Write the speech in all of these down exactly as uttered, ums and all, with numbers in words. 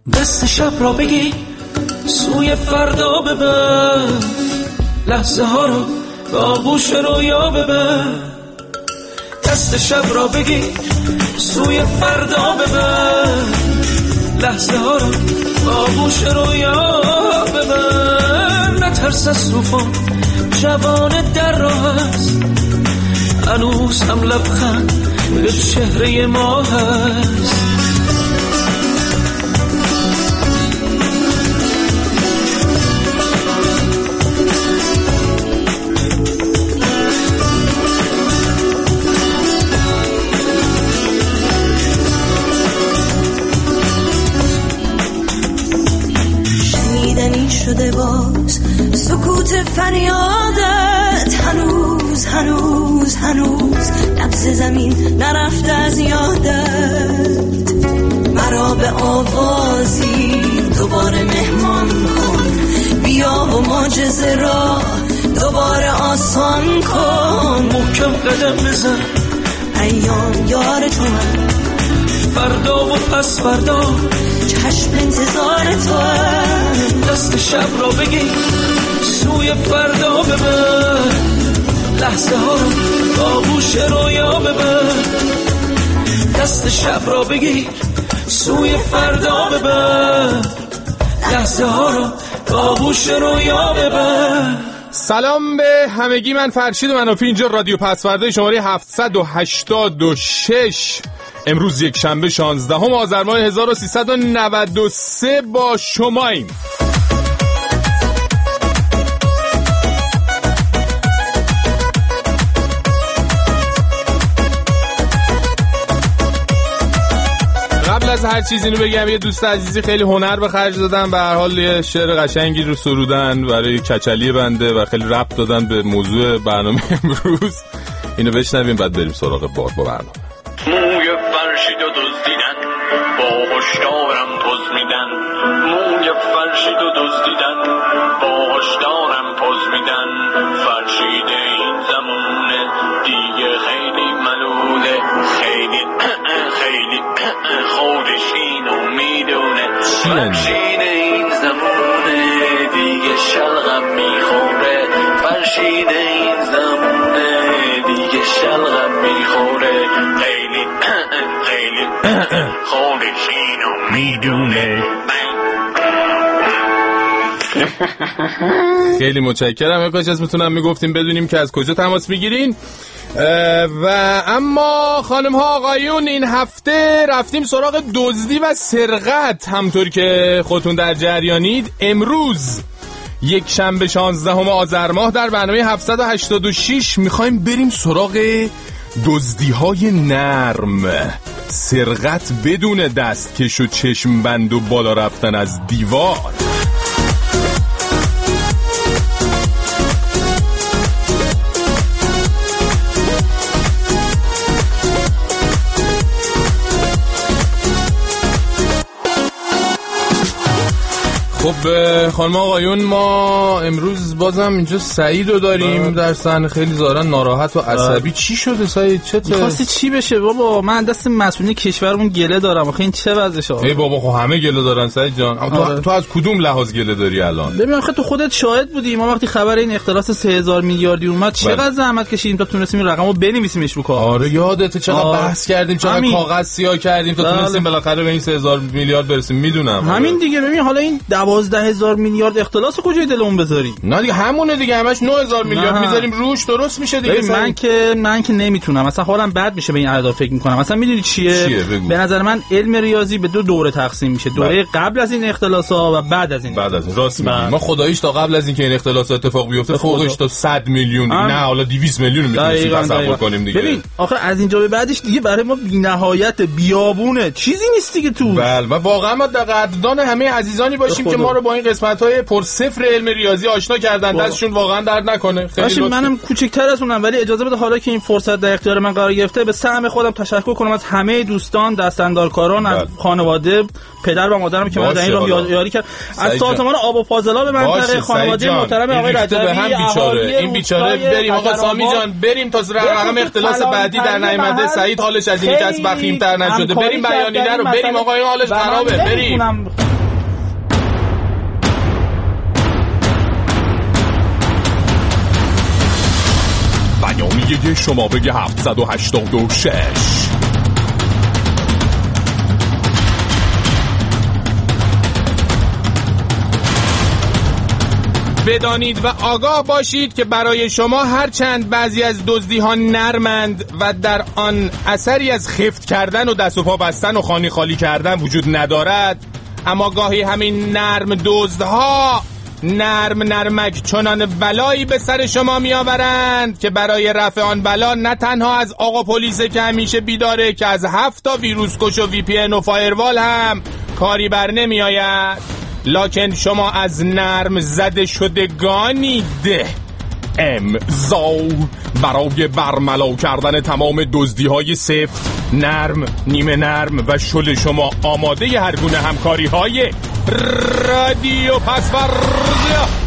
دست شب را بگی سوی فردا ببر، لحظه ها رو به آغوش رویا ببر. دست شب را بگی سوی فردا ببر، لحظه ها رو به آغوش رویا ببر. نترس از طوفان، جوان در راه است، هنوز هم لبخند به چهره ما هست. شده باز سکوت فریادت، هنوز هنوز هنوز نبض زمین نرفته از یادت. مرا به آوازی دوباره مهمان کن، بیا و معجزه را دوباره آسان کن. محکم قدم بزن، ایام یار تو من، فردا و پس فردا چشم انتظار تو هم. دست شب را بگی سوی فردا ببر، لحظه ها رو با آغوش رویا ببر. دست شب را بگی سوی فردا ببر، لحظه ها رو با آغوش رویا ببر. سلام به همگی، من فرشید منافی، اینجا رادیو پسورده شماره هفتصد و هشتاد و شش. امروز یک شنبه شانزدهم آذر ماه هزار و سیصد و نود و سه با شماییم. قبل از هر چیز اینو بگم، یه دوست عزیزی خیلی هنر به خرج دادن، به هر حال یه شعر قشنگی رو سرودن برای کچلی بنده و خیلی ربط دادن به موضوع برنامه امروز. اینو بشنویم بعد بریم سراغ بار با برنامه. موی فرشید و دزدیدن، با هشدارم پوز میدن. موی فرشید و دزدیدن، با هشدارم پوز میدن. فرشید این زمونه دیگه خیلی ملوله، خیلی خیلی خودش اینو میدونه. فرشید این زمونه دیگه شلغم میخوره. فرشید این زمونه دیگه شلغم میخوره. خیلی خیلی خودش اینو میدونه. خیلی متشکرم. کاش از میتونم میگفتیم بدونیم که از کجا تماس میگیرین. و اما خانم ها آقایون، این هفته رفتیم سراغ دزدی و سرقت. همطور که خودتون در جریانید، امروز یک شنبه شانزدهم آذر ماه در برنامه هفتصد و هشتاد و شش میخوایم بریم سراغ دزدی های نرم، سرقت بدون دستکش و چشم بند و بالا رفتن از دیوار. خب خانم آقایون، ما امروز بازم اینجا سعید رو داریم در صحنه، خیلی ظاهرا ناراحت و عصبی. چی شده سعید؟ چته؟ می‌خواستی چی بشه بابا؟ من دست مسئولین کشورمون گله دارم. آخه این چه وضعشه؟ ای بابا، خب همه گله دارن سعید جان. تو, تو از کدوم لحاظ گله داری الان؟ ببین آخه تو خودت شاهد بودی، ما وقتی خبر این اختلاس سه هزار میلیاردی اومد چقدر زحمت کشیدیم تا تونستیم این رقمو بنویسیمش رو کاغذ. آره یادته چقدر بحث کردیم، چقدر کاغذ سیاه کردیم تا تونستیم بالاخره به این سه هزار میلیارد برسیم. میدونم همین دیگه. ببین حالا این دوازده هزار میلیارد اختلاس کجای دلمون بذاریم؟ نه دیگه همونه دیگه، همش نه هزار میلیارد میذاریم روش، درست میشه دیگه. من که من که نمیتونم، مثلا حالم بد میشه به این اعداد فکر میکنم. مثلا میدونی چیه, چیه؟ به نظر من علم ریاضی به دو دوره تقسیم میشه، دوره بد. قبل از این اختلاسا و بعد از این. بعد از این راست میگی. ما خداییش تا قبل از اینکه این اختلاسات اتفاق بیفته فوقش تا صد میلیون نه حالا دویست میلیون میتونیم تصور کنیم دیگه. ببین آخه از اینجا به بعدش دیگه برای ما بی‌نهایت بیابونه، چیزی نیست دیگه تو. بله و واقعا ما قدردان همه عزیزانی باشیم که ما رو با این قسمت‌های پر صفر علم ریاضی آشنا کردن. دستشون واقعا درد نکنه. خیلی منم کوچکتر از اونم، ولی اجازه بده حالا که این فرصت در اختیار من قرار گرفته به سهم خودم تشکر کنم از همه دوستان، دستاندارکاران، از خانواده، پدر و مادرم که ما در این راه یاری کرد، از سازمان آب و فاضلاب منطقه، خانواده محترم آقای رجبی. بیچاره این بیچاره بریم آقا سامی جان، بریم تا رقم اختلاس بعدی در نیامده. سعید حالش از این کس بخیم‌تر نشده. بریم بیانیه رو بریم آقا، این حالش خرابه. بریم. بیانیه شماره هفتصد و هشتاد و شش. بدانید و آگاه باشید که برای شما هرچند بعضی از دزدی ها نرمند و در آن اثری از خفت کردن و دست و پا بستن و خانی خالی کردن وجود ندارد، اما گاهی همین نرم دزدها نرم نرمک چنان بلایی به سر شما می آورند که برای رفع آن بلا نه تنها از آقا پلیس که همیشه بیداره که از هفت تا ویروس کش و وی پی ان و فایروال هم کاری بر نمی آید، لکن شما از نرم زده شدگانید. امضا برای برملا کردن تمام دزدی های سفت، نرم، نیمه نرم و شل شما آماده هر گونه همکاری های رادیو پسورد.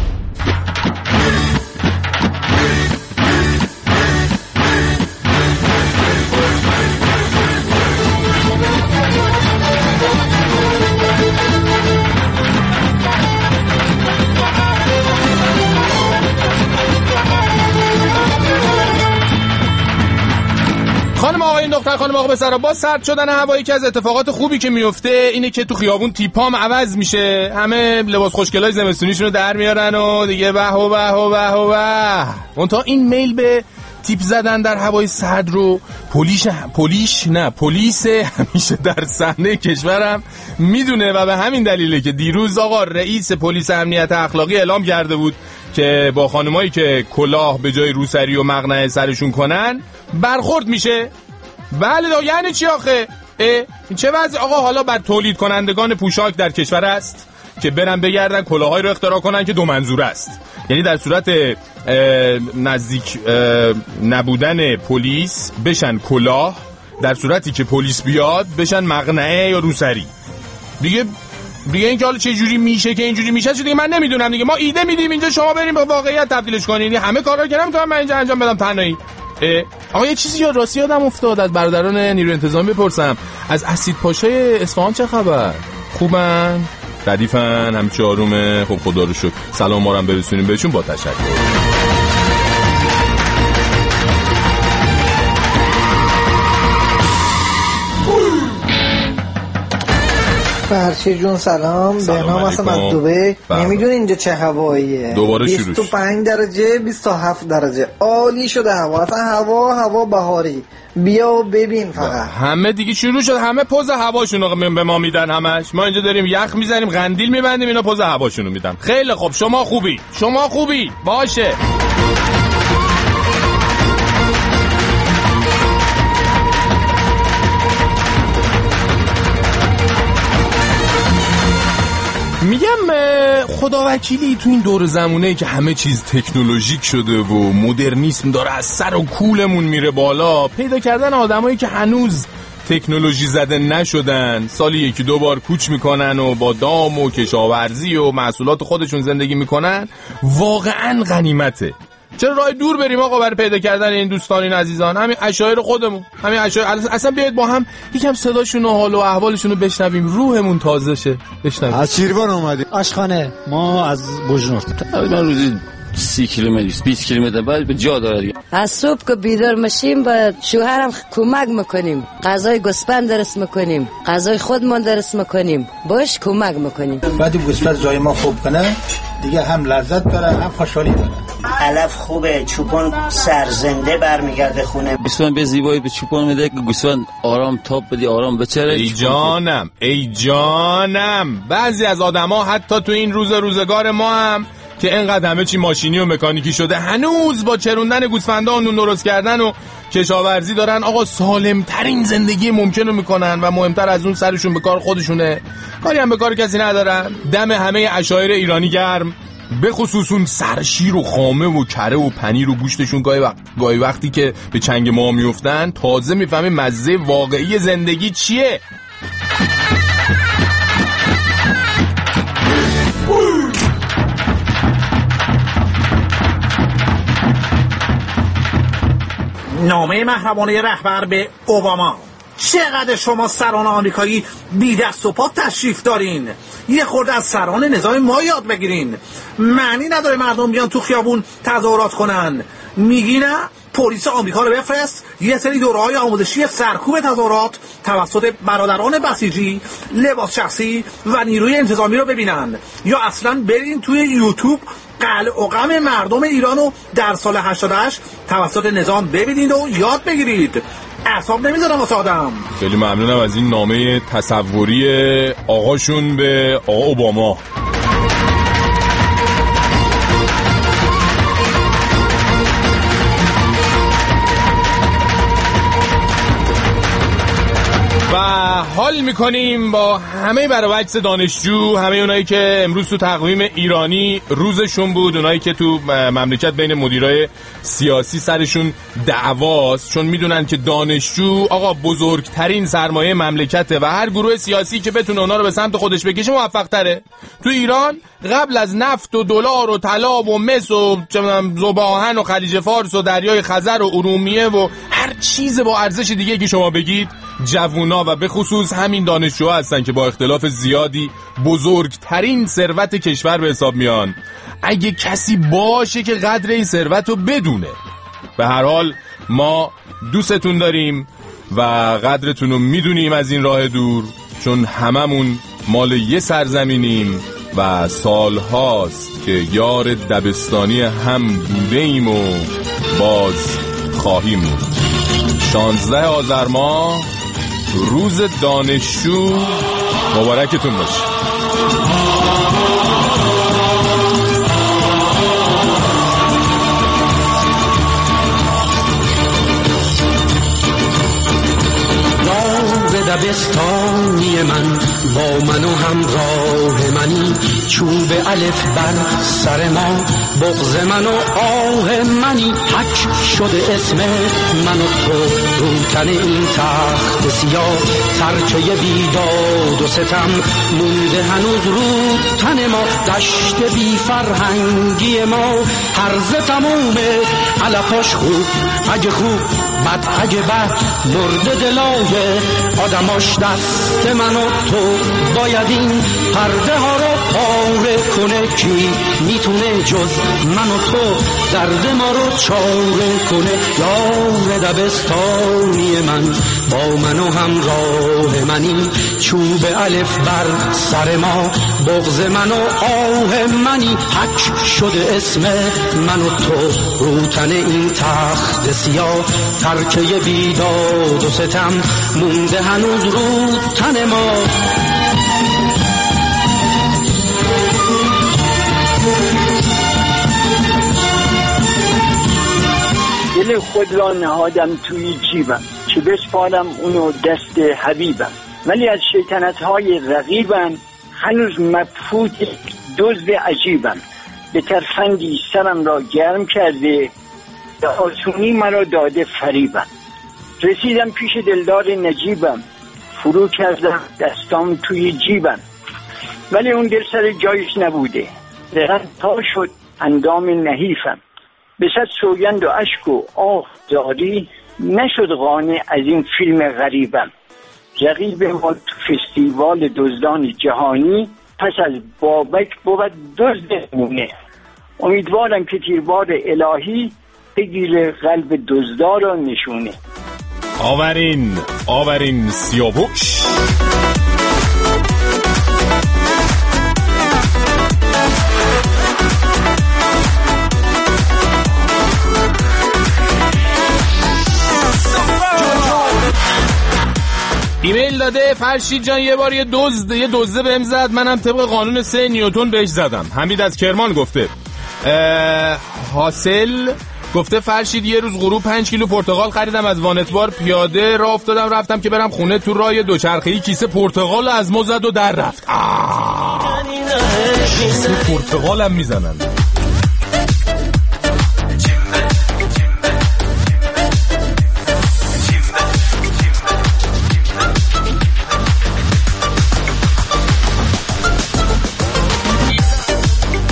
خانم آقایون دختر خانم آقا پسرا، با سرد شدن هوایی که از اتفاقات خوبی که میفته اینه که تو خیابون تیپام عوض میشه، همه لباس خوشگلای زمستونیشونو در میارن و دیگه به و به و به و به. اون تا این میل به تیپ زدن در هوای سرد رو پلیس پلیس نه پلیس همیشه در صحنه کشورم میدونه و به همین دلیله که دیروز آقا رئیس پلیس امنیت اخلاقی اعلام کرده بود که با خانمایی که کلاه به جای روسری و مقنعه سرشون کنن برخورد میشه. بله دا یعنی چی آخه؟ این چه وضع آقا حالا بر تولید کنندگان پوشاک در کشور است که برن بگردن کلاهایی رو اختراع کنن که دو منظور است، یعنی در صورت نزدیک نبودن پلیس بشن کلاه، در صورتی که پلیس بیاد بشن مقنعه یا روسری. دیگه دیگه این که حالا چه جوری میشه که اینجوری میشه چه دیگه من نمیدونم دیگه. ما ایده میدیم اینجا، شما بریم به واقعیت تبدیلش کنین. همه کارا رو کردم تا من اینجا انجام بدم تنهایی. آقا یه چیزی یاد راستی یادم افتاد از برادران نیروی انتظامی بپرسم، از اسید پاشای اصفهان چه خبر؟ خوبن؟ ردیفن؟ همچه آرومه؟ خب خدا رو شکر. سلام ما رو هم برسونیم بهشون با تشکر. فرشی جون سلام، به نام هستم از دبی. نمیدونی اینجا چه هواییه؟ دوباره شروع. بیست و پنج درجه بیست و هفت درجه عالی شده هوا، اصلا هوا هوا بهاری. بیا و ببین فقط. همه دیگه شروع شد، همه پوز هواشونو به ما میدن همش. ما اینجا داریم یخ میزنیم قندیل میبندیم، اینا پوز هواشونو میدن. خیلی خوب، شما خوبی شما خوبی باشه. میگم خدا وکیلی تو این دور زمونه که همه چیز تکنولوژیک شده و مدرنیسم داره از سر و کولمون میره بالا، پیدا کردن آدمایی که هنوز تکنولوژی زده نشدن، سالی یکی دو بار کوچ میکنن و با دام و کشاورزی و محصولات خودشون زندگی میکنن، واقعا غنیمته. چرا راه دور بریم آقا برای پیدا کردن این دوستان این عزیزان؟ همین عشایر خودمون، همین عشایر اصلا بیاید با هم یکم صداشون و حال و احوالشون رو بشنویم، روحمون تازه شه. بشنویم. از شیروان اومدیم. آشخانه. ما از بوجنورد. تقریبا روزی سی کیلومتر بیست کیلومتر بعد به جا داره دیگه. از صبح که بیدار میشیم با شوهرم کمک میکنیم، غذای گوسفند درست میکنیم، غذای خودمون درست میکنیم، باش کمک میکنیم. بعد گوسفند جای ما خوب کنه دیگه هم لذت داره هم خوشحالی داره. علف خوبه، چوپان سرزنده برمیگرده خونه. گوسفند به زیبایی به چوپان میده که گوسفند آرام تاب بدی، آرام بچره. ای جانم ای جانم، بعضی از آدما حتی تو این روز روزگار ما هم که اینقدر همه چی ماشینی و مکانیکی شده، هنوز با چروندن گوسفندا و نون درست کردن و کشاورزی دارن آقا سالم ترین زندگی ممکن رو میکنن و مهمتر از اون سرشون به کار خودشونه، کاری هم به کار کسی ندارن. دم همه عشایر ایرانی گرم، به خصوص اون سرشیر و خامه و کره و پنیر و گوشتشون گاهی وقت گاهی وقتی که به چنگ ما میافتن تازه میفهمی مزه واقعی زندگی چیه. نامه محرمانه رهبر به اوباما. چقدر شما سران آمریکایی بی دست و پا تشریف دارین، یه خورده از سران نظام ما یاد بگیرین. معنی نداره مردم بیان تو خیابون تظاهرات کنن. میگی نه؟ پلیس آمریکا رو بفرست یه سری دوره‌های آموزشی سرکوب تظاهرات توسط برادران بسیجی، لباس شخصی و نیروی انتظامی رو ببینن، یا اصلا برین توی یوتیوب قلع و قم مردم ایرانو در سال هشتاد و هشت توسط نظام ببینید و یاد بگیرید. اعصاب نمیذارم واسه آدم. خیلی ممنونم از این نامه تصوری آقاشون به آقا اوباما. و حال میکنیم با همه برابکس دانشجو، همه اونایی که امروز تو تقویم ایرانی روزشون بود، اونایی که تو مملکت بین مدیرای سیاسی سرشون دعواست، چون میدونن که دانشجو آقا بزرگترین سرمایه مملکته و هر گروه سیاسی که بتونه اونا رو به سمت خودش بکشه موفق تره. تو ایران قبل از نفت و دلار و طلا و مس و ذوب آهن و خلیج فارس و دریای خزر و ارومیه و هر چیز با ارزش دیگه که شما بگید، جوونا و به خصوص همین دانشجوها هستن که با اختلاف زیادی بزرگترین ثروت کشور به حساب میان. اگه کسی باشه که قدر این ثروت رو بدونه. به هر حال ما دوستتون داریم و قدرتون رو میدونیم از این راه دور، چون هممون مال یه سرزمینیم و سالهاست که یار دبستانی هم بوده ایم و باز خواهیم بود. شانزده آذر ماه روز دانشجو مبارکتون باشه. دبستانی من با من و همراه منی، چوب الف بر سر ما بغض من و آه منی، حک شده اسم من و تو رو تن این تخت سیاه، ترکه بیداد و ستم مونده هنوز رو تن ما، دشت بی فرهنگی ما هرزه تمومه علفاش خوب اگه خوب بد اگه بد، مرده دلای آدماش دست من و تو، باید این پرده ها رو پاره کنه، کی میتونه جز من و تو درد ما رو چاره کنه. یار دبستانی من با من و همراه منی، چوب الف بر سر ما بغض من و آه منی، حک شده اسم من و تو رو تن این تخت سیاه، ترکه بیداد و ستم مونده هنوز رو تن ما. دل خود را نهادم توی جیبم، که بسپارم اونو دست حبیبم، ولی از شیطنت‌های رقیبم هنوز مبهوت دزد عجیبم، به ترفندی سرم را گرم کرده، به آسونی مرا داده فریبم. رسیدم پیش دلدار نجیبم، فرو کردم دستام توی جیبم، ولی اون دل سر جایش نبوده، دقیقا تا شد اندام نحیفم، به صد سوگند و اشک و آه زاری نشد قانع از این فیلم غریبم. رقیب ما تو فستیوال دزدان جهانی پس از بابک بود دزد مونه، امیدوارم که تیربار الهی بگیره قلب دزدار را نشونه. آورین آورین سیاوش. ایمیل داده فرشید جان یه بار یه دزد یه دزده بهم زد، منم طبق قانون سه نیوتن بهش زدم. حمید از کرمان گفته. حاصل گفته فرشید یه روز غروب پنج کیلو پرتقال خریدم از وانتبار، پیاده راه افتادم رفتم که برم خونه، تو راه دوچرخه‌ای کیسه پرتقال از ما زد و در رفت. کیسه پرتقالم میزنن.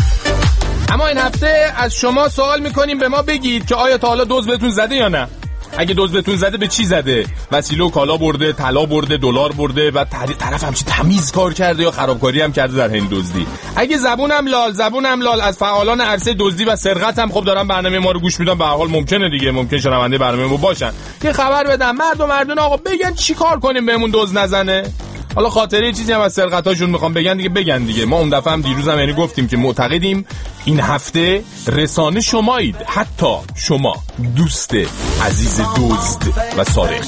این هفته از شما سوال میکنیم به ما بگید که آیا تا حالا دزد بهتون زده یا نه. اگه دزد بهتون زده به چی زده؟ وسیله و کالا برده، طلا برده، دلار برده و طرف همچین تمیز کار کرده یا خرابکاری هم کرده در حین دزدی. اگه زبونم لال زبونم لال از فعالان عرصه دزدی و سرقت هم خب دارن برنامه ما رو گوش میدن، به هر حال ممکنه دیگه، ممکن شنونده برنامه ما باشن، یه خبر بدن مردم مردون آقا بگن چیکار کنیم بهمون دزد نزنه. حالا خاطره چیزی هم از سرقتاشون میخوام بگن دیگه بگن دیگه. ما اون دفعه هم دیروز هم یعنی گفتیم که معتقدیم این هفته رسانه شمایید، حتی شما دوست عزیز دزد و سارق.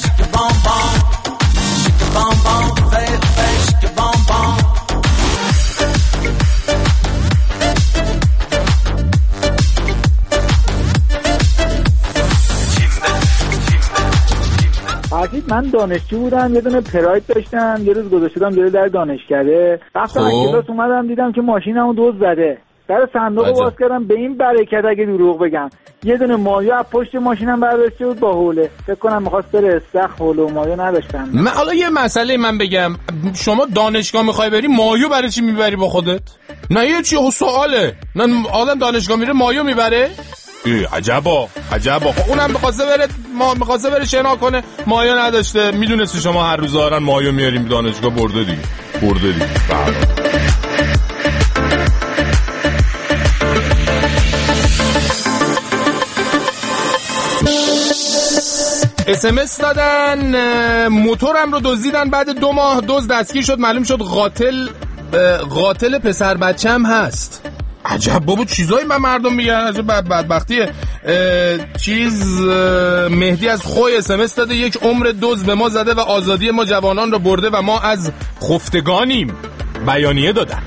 عزیز من دانشجو بودم، یه دونه پراید داشتم، یه روز گذاشتم جلوی در دانشکده، رفتم از کلاس اومدم دیدم که ماشینمو دزد زده. در صندوق باز کردم، به این برکت اگه دروغ بگم یه دونه مایو از پشت ماشینم برداشته بود با حوله، فکر کنم می‌خواست بره استخر، حوله و مایو نداشتم. من حالا یه مسئله من بگم، شما دانشگاه می‌خوای بری مایو برای چی میبری با خودت؟ نه یه چی سواله، نه آدم دانشگاه میره مایو میبره؟ عجبا عجبا. خب اونم می‌خواسته بره ما می‌خواسته بره شنا کنه، مایو نداشته، میدونستی شما هر روز دارن مایو میاریم دانشگاه، برده دیگه برده دیگه. اس ام اس دادن موتورم رو دزدیدن، بعد دو ماه دزد دستگیر شد، معلوم شد قاتل قاتل پسر بچه‌م هست. عجب بابا چیزایی من مردم میگن، عجب بدبختیه. چیز مهدی از خوی اس ام اس داده، یک عمر دزد به ما زده و آزادی ما جوانان رو برده و ما از خفتگانیم. بیانیه دادن.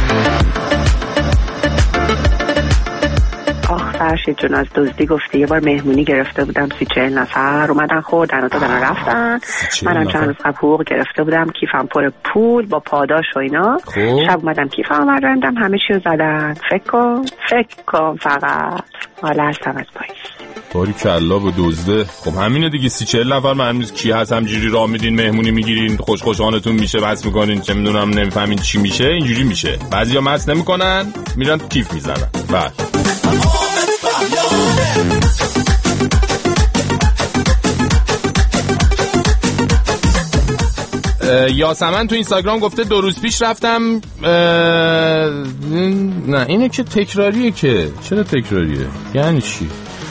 آخ فرشید جون، از دزدی گفتی. یه بار مهمونی گرفته بودم، سی چهل نفر اومدن خوردن و دادن رفتن. منم چند روز قبل حقوق گرفته بودم، کیفم پر پول با پاداش و اینا. شب اومدم کیفم آوردم، همه چیو زدن. فکر کن فکر کن فقط حالا هستم از پاییز. باری کلا به دزده. خب همینه دیگه، سی چهل نفر من امروز کی هست همجوری راه میدین مهمونی میگیرین، خوش خوشانتون میشه، بس میکنین، چه میدونم نمیفهمین چی میشه، اینجوری میشه. بعضیا مس نمیکنن میرن کیف میزنن. بعد یاسمن تو اینستاگرام گفته دو روز پیش رفتم نه اینه که تکراریه، که چرا تکراریه یعنی چی؟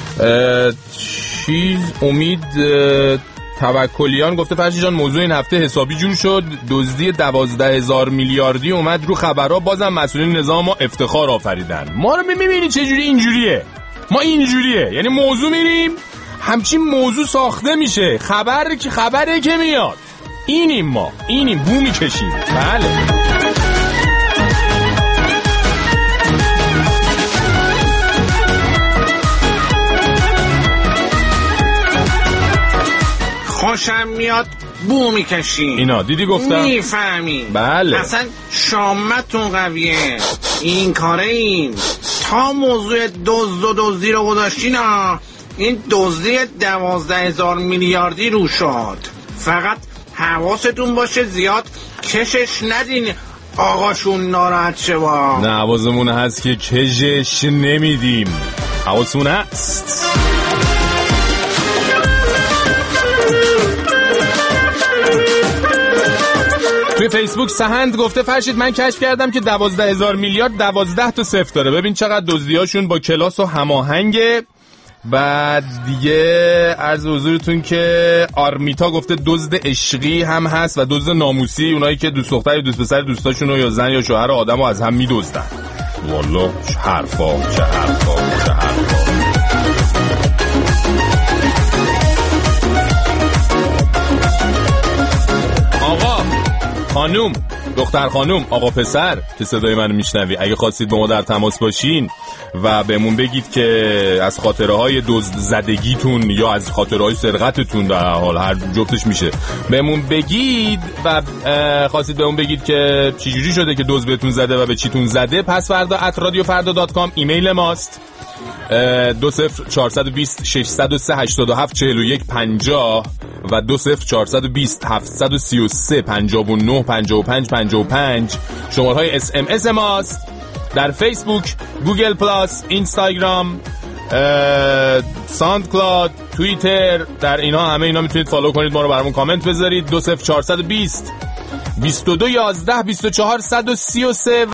چیز امید توکلیان گفته فرشی جان موضوع این هفته حسابی جور شد، دزدی دوازده هزار میلیاردی اومد رو خبرها، بازم مسئولین نظام ما افتخار آفریدن. ما رو میبینی چه جوری اینجوریه، ما اینجوریه، یعنی موضوع میریم همچین موضوع ساخته میشه، خبر که خبره که میاد، اینیم ما، اینیم بو میکشیم. بله خوشم میاد بو میکشیم. اینا دیدی گفتم میفهمی. بله اصلا شامتون قویه، این کاره این تا موضوع دزد و دزدی رو گذاشتین ها، این دزدی دوازده هزار میلیاردی رو شد. فقط حواستون باشه زیاد کشش ندین آقاشون ناراحت شوا. نه حواسمون هست که کشش نمیدیم، حواسمون هست. توی فیسبوک سهند گفته فرشید من کشف کردم که دوازده هزار میلیارد دوازده تا صفر داره، ببین چقدر دزدیاشون با کلاس و هماهنگه. بعد دیگه عرض حضورتون که آرمیتا گفته دزد عشقی هم هست و دزد ناموسی، اونایی که دوست دختر یا دوست پسر دوستاشونو یا زن یا شوهر آدمو از هم میدزدن. والله چه حرفا چه حرفا چه حرفا. آقا خانوم دختر خانوم آقا پسر که صدای منو میشنوی، اگه خواستید با ما در تماس باشین و بهمون بگید که از خاطره های دزد زدگیتون یا از خاطره های سرقتتون، در حال هر جفتش میشه، بهمون بگید و خواستید بهمون بگید که چجوری شده که دزد بهتون زده و به چیتون زده، پس فردا ات رادیو فردا دات کام ایمیل ماست. دو صفر چهارصد و بیست ششصد و سه هشتاد و هفت چهل و یک پنجاه و دو صفر چهارصد و بیست هفتصد و سی و سه پنجاه و نه پنجاه و پنج پنجاه و پنج شماره های اس ام اس ماست. در فیسبوک، گوگل پلاس، اینستاگرام، ساوند کلاود، توییتر، در اینا همه اینا میتونید فالو کنید ما رو، برامون کامنت بذارید. دو صفر چهارصد و بیست بیست و دو یازده بیست و چهار صد و سی و سه